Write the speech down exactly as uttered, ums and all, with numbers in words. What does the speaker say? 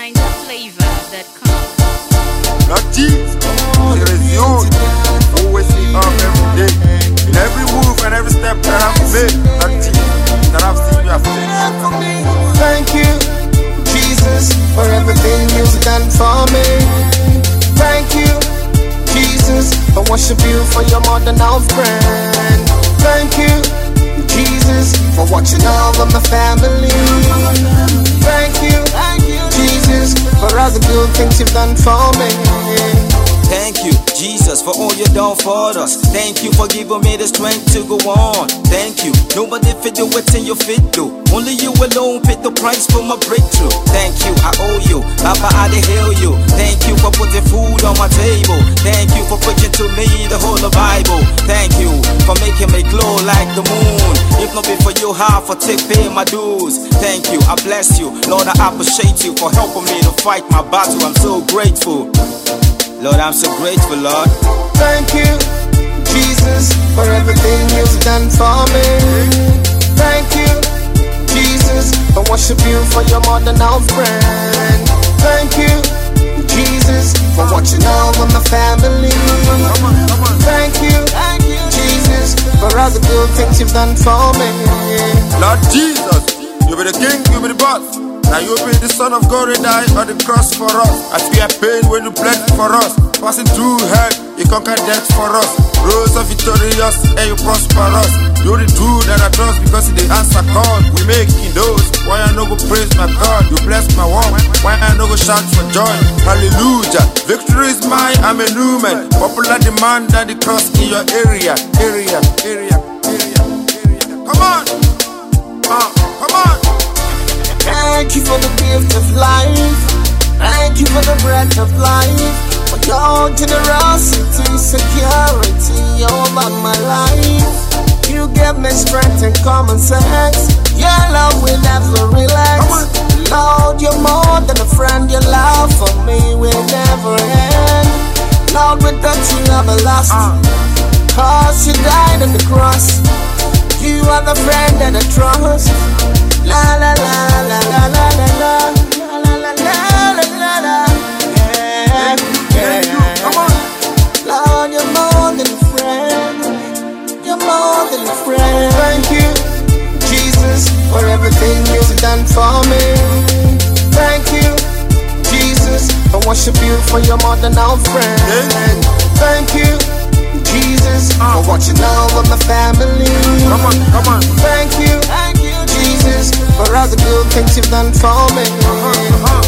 ninja flavor dot com. Lord Jesus, Creación, always see up every day. In every move and every step that I've made, Lord Jesus, that I've seen you have taken. Thank you, Jesus, for everything you've done for me. Thank you, Jesus, I worship you for your more than enough friend. Thank you, Jesus, for watching over my family. Thank you, Jesus, for all the good things you've done for me. Thank you, Jesus, for all you done for us. Thank you for giving me the strength to go on. Thank you, nobody fit do what you fit do. Only you alone fit the price for my breakthrough. Thank you, I owe you, Papa, I dey hail you. Thank you for putting food on my table. Thank you for preaching to me the whole of Bible. Thank you for making me glow like the moon. If not be for you, how for take pay my dues. Thank you, I bless you, Lord, I appreciate you for helping me to fight my battle. I'm so grateful. Lord, I'm so grateful, Lord. Thank you, Jesus, for everything you've done for me. Thank you, Jesus, I worship you for your more than enough friend. Thank you, Jesus, for watching over my family. Thank you, Jesus, for all the good things you've done for me. Lord Jesus, you be the king, you be the boss. Now you be the son of God who died on the cross for us. I fear pain when you bled for us. Passing through hell, you conquer death for us. Rose of victorious and you prosper us. You the truth that I trust because you the answer call. We making those. Why I no go praise my God? You bless my work. Why I no go shout for joy? Hallelujah. Victory is mine, I'm a new man. Popular demand that the cross in your area. Area, area, area, area. Come on. Uh, come on. Thank you for the gift of life. Thank you for the breath of life. For your generosity, security over my life. You give me strength and common sense. Your love will never relax. Lord, you're more than a friend. Your love for me will never end. Lord, without you everlasting, cause you died on the cross. You are the friend that I trust. La la la la la la la la la la la la la. Yeah, yeah. Come on, Lord, you're more than a friend. You're more than a friend. Thank you, Jesus, for everything you've done for me. Thank you, Jesus, I worship you for your more than enough friend. Thank you, Jesus, for watching over my family. Come on, come on. Thank you, Jesus, for all the good things you've done for me. Uh-huh, uh-huh.